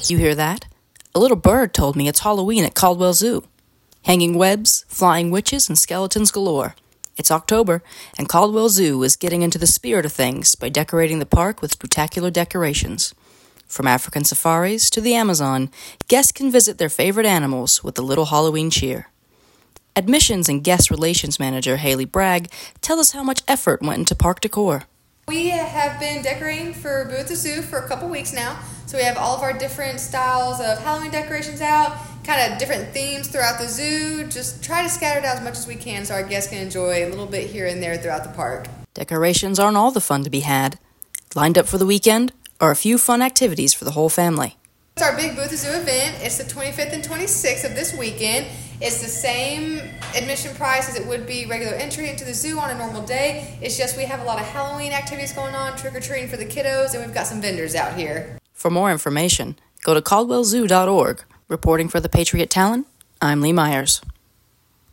You hear that? A little bird told me it's Halloween at Caldwell Zoo. Hanging webs, flying witches, and skeletons galore. It's October, and Caldwell Zoo is getting into the spirit of things by decorating the park with spectacular decorations. From African safaris to the Amazon, guests can visit their favorite animals with a little Halloween cheer. Admissions and Guest Relations Manager Haley Bragg tell us how much effort went into park decor. We have been decorating for Boo at the Zoo for a couple weeks now. So we have all of our different styles of Halloween decorations out, kind of different themes throughout the zoo. Just try to scatter it out as much as we can so our guests can enjoy a little bit here and there throughout the park. Decorations aren't all the fun to be had. Lined up for the weekend are a few fun activities for the whole family. It's our big Boo at the Zoo event. It's the 25th and 26th of this weekend. It's the same admission price as it would be regular entry into the zoo on a normal day. It's just we have a lot of Halloween activities going on, trick-or-treating for the kiddos, and we've got some vendors out here. For more information, go to caldwellzoo.org. Reporting for the Patriot Talon, I'm Lee Myers.